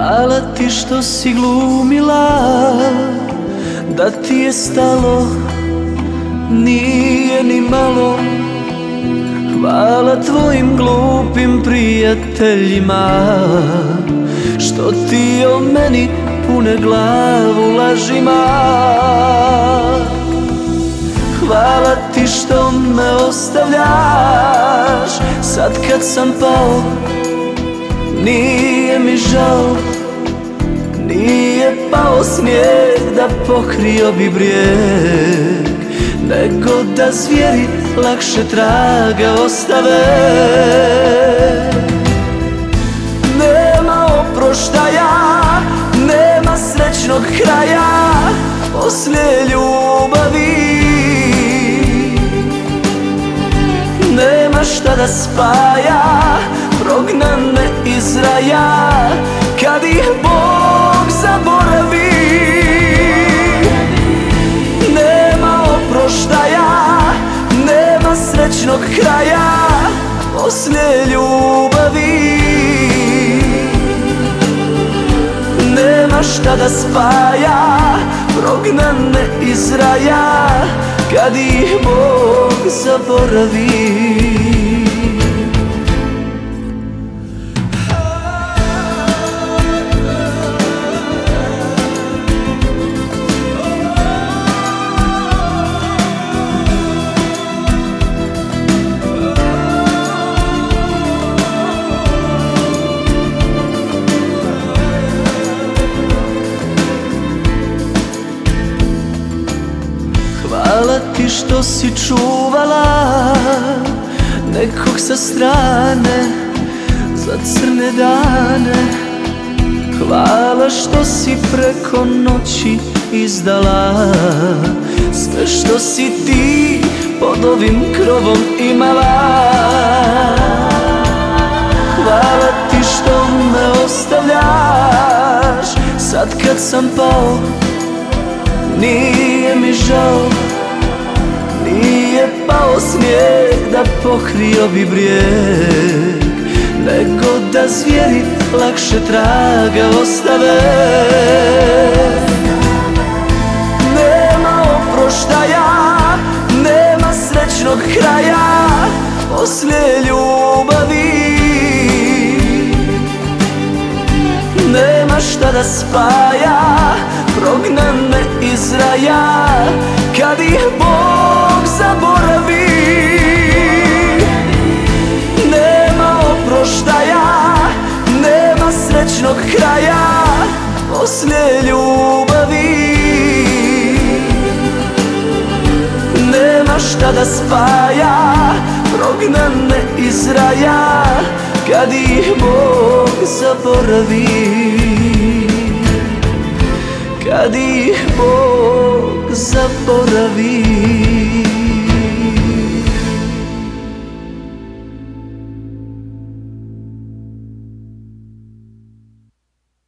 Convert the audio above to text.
Hvala ti što si glumila da ti je stalo, nije ni malo. Hvala tvojim glupim prijateljima što ti o meni pune glavu lažima. Hvala ti što me ostavljaš sad kad sam pao. Nije mi žao, nije pao snijeg da pokrio bi brijeg, nego da zvijeri lakše traga ostave. Nema oproštaja, nema srećnog kraja poslije ljubavi. Nema šta da spaja prognane iz raja kad ih Bog zaboravi. Nema oproštaja, nema srećnog kraja poslije ljubavi. Nema šta da spaja prognane iz raja kad ih Bog zaboravi. Hvala ti što si čuvala nekog sa strane za crne dane. Hvala što si preko noći izdala sve što si ti pod ovim krovom imala. Hvala ti što me ostavljaš sad kad sam pao. Nije mi žao, nije pao snijeg da pokrio bi brijeg, nego da zvijeri lakše traga ostave. Nema oproštaja, nema srećnog kraja poslije ljubavi. Nema šta da spaja prognane iz raja kad ih Bog zaboravi. Nema oproštaja, nema srećnog kraja poslije ljubavi. Nema šta da spaja prognane iz raja kad ih Bog zaboravi. Kad ih Bog zaboravi.